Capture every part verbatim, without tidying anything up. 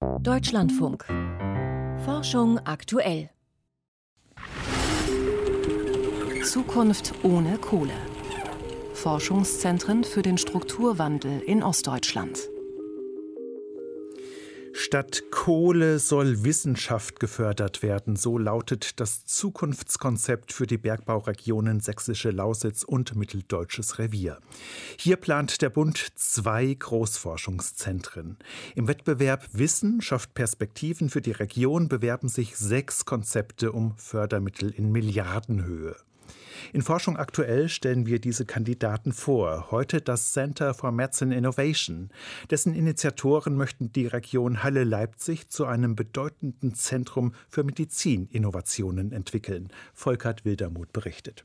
Deutschlandfunk. Forschung aktuell. Zukunft ohne Kohle. Forschungszentren für den Strukturwandel in Ostdeutschland. Statt Kohle soll Wissenschaft gefördert werden. So lautet das Zukunftskonzept für die Bergbauregionen Sächsische Lausitz und Mitteldeutsches Revier. Hier plant der Bund zwei Großforschungszentren. Im Wettbewerb Wissen schafft Perspektiven für die Region bewerben sich sechs Konzepte um Fördermittel in Milliardenhöhe. In Forschung aktuell stellen wir diese Kandidaten vor. Heute das Center for Medicine Innovation. Dessen Initiatoren möchten die Region Halle-Leipzig zu einem bedeutenden Zentrum für Medizininnovationen entwickeln. Volkert Wildermuth berichtet.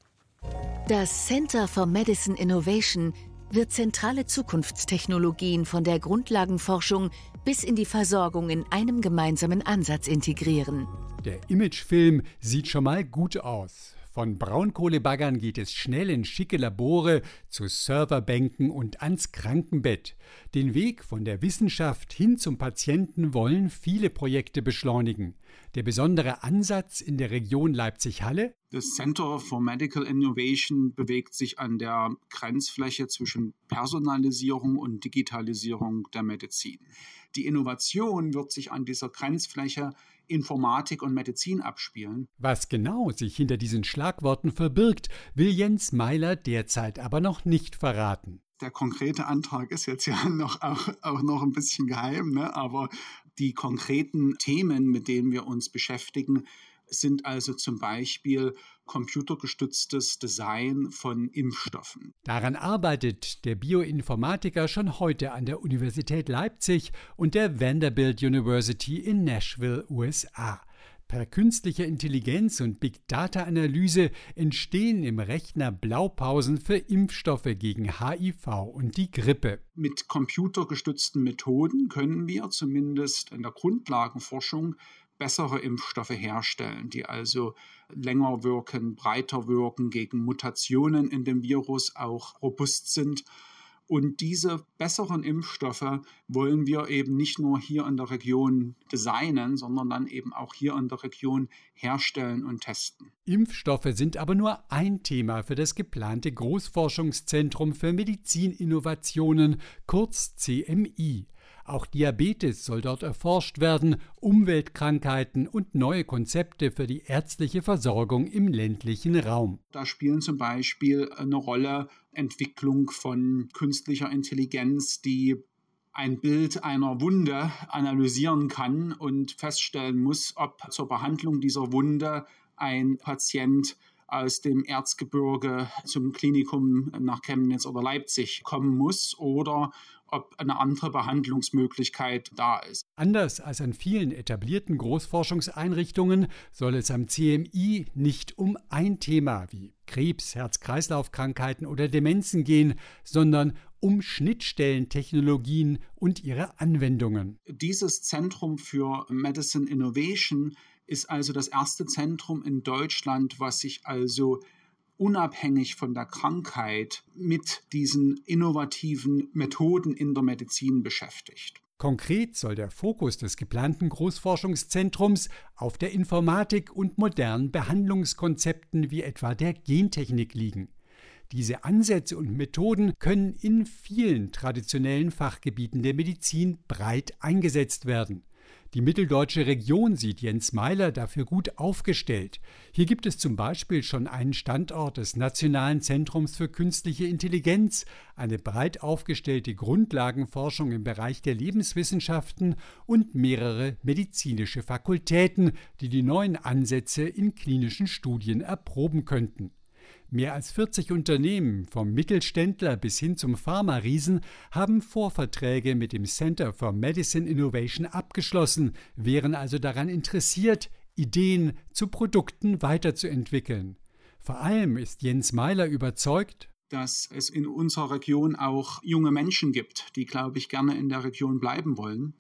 Das Center for Medicine Innovation wird zentrale Zukunftstechnologien von der Grundlagenforschung bis in die Versorgung in einem gemeinsamen Ansatz integrieren. Der Imagefilm sieht schon mal gut aus. Von Braunkohlebaggern geht es schnell in schicke Labore, zu Serverbänken und ans Krankenbett. Den Weg von der Wissenschaft hin zum Patienten wollen viele Projekte beschleunigen. Der besondere Ansatz in der Region Leipzig-Halle? Das Center for Medical Innovation bewegt sich an der Grenzfläche zwischen Personalisierung und Digitalisierung der Medizin. Die Innovation wird sich an dieser Grenzfläche Informatik und Medizin abspielen. Was genau sich hinter diesen Schlagworten verbirgt, will Jens Meiler derzeit aber noch nicht verraten. Der konkrete Antrag ist jetzt ja noch, auch, auch noch ein bisschen geheim, ne? Aber die konkreten Themen, mit denen wir uns beschäftigen, sind also zum Beispiel computergestütztes Design von Impfstoffen. Daran arbeitet der Bioinformatiker schon heute an der Universität Leipzig und der Vanderbilt University in Nashville, U S A. Per künstlicher Intelligenz und Big-Data-Analyse entstehen im Rechner Blaupausen für Impfstoffe gegen H I V und die Grippe. Mit computergestützten Methoden können wir zumindest in der Grundlagenforschung bessere Impfstoffe herstellen, die also länger wirken, breiter wirken, gegen Mutationen in dem Virus auch robust sind. Und diese besseren Impfstoffe wollen wir eben nicht nur hier in der Region designen, sondern dann eben auch hier in der Region herstellen und testen. Impfstoffe sind aber nur ein Thema für das geplante Großforschungszentrum für Medizininnovationen, kurz C M I. Auch Diabetes soll dort erforscht werden, Umweltkrankheiten und neue Konzepte für die ärztliche Versorgung im ländlichen Raum. Da spielen zum Beispiel eine Rolle Entwicklung von künstlicher Intelligenz, die ein Bild einer Wunde analysieren kann und feststellen muss, ob zur Behandlung dieser Wunde ein Patient aus dem Erzgebirge zum Klinikum nach Chemnitz oder Leipzig kommen muss oder ob eine andere Behandlungsmöglichkeit da ist. Anders als an vielen etablierten Großforschungseinrichtungen soll es am C M I nicht um ein Thema wie Krebs, Herz-Kreislauf-Krankheiten oder Demenzen gehen, sondern um Schnittstellentechnologien und ihre Anwendungen. Dieses Zentrum für Medicine Innovation ist also das erste Zentrum in Deutschland, was sich also unabhängig von der Krankheit mit diesen innovativen Methoden in der Medizin beschäftigt. Konkret soll der Fokus des geplanten Großforschungszentrums auf der Informatik und modernen Behandlungskonzepten wie etwa der Gentechnik liegen. Diese Ansätze und Methoden können in vielen traditionellen Fachgebieten der Medizin breit eingesetzt werden. Die mitteldeutsche Region sieht Jens Meiler dafür gut aufgestellt. Hier gibt es zum Beispiel schon einen Standort des Nationalen Zentrums für künstliche Intelligenz, eine breit aufgestellte Grundlagenforschung im Bereich der Lebenswissenschaften und mehrere medizinische Fakultäten, die die neuen Ansätze in klinischen Studien erproben könnten. Mehr als vierzig Unternehmen, vom Mittelständler bis hin zum Pharma-Riesen, haben Vorverträge mit dem Center for Medicine Innovation abgeschlossen, wären also daran interessiert, Ideen zu Produkten weiterzuentwickeln. Vor allem ist Jens Meiler überzeugt, dass es in unserer Region auch junge Menschen gibt, die, glaube ich, gerne in der Region bleiben wollen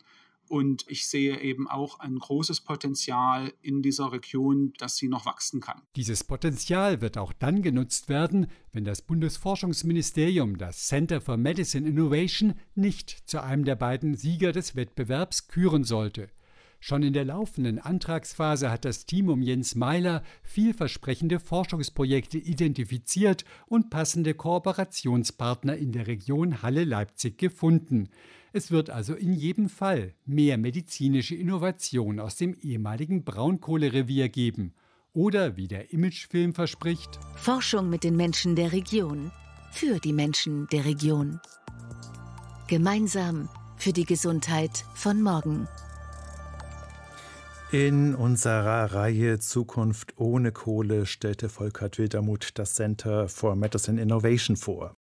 Und ich sehe eben auch ein großes Potenzial in dieser Region, dass sie noch wachsen kann. Dieses Potenzial wird auch dann genutzt werden, wenn das Bundesforschungsministerium das Center for Medicine Innovation nicht zu einem der beiden Sieger des Wettbewerbs küren sollte. Schon in der laufenden Antragsphase hat das Team um Jens Meiler vielversprechende Forschungsprojekte identifiziert und passende Kooperationspartner in der Region Halle-Leipzig gefunden. Es wird also in jedem Fall mehr medizinische Innovation aus dem ehemaligen Braunkohlerevier geben. Oder, wie der Imagefilm verspricht, Forschung mit den Menschen der Region, für die Menschen der Region. Gemeinsam für die Gesundheit von morgen. In unserer Reihe Zukunft ohne Kohle stellte Volkert Wildermuth das Center for Medicine Innovation vor.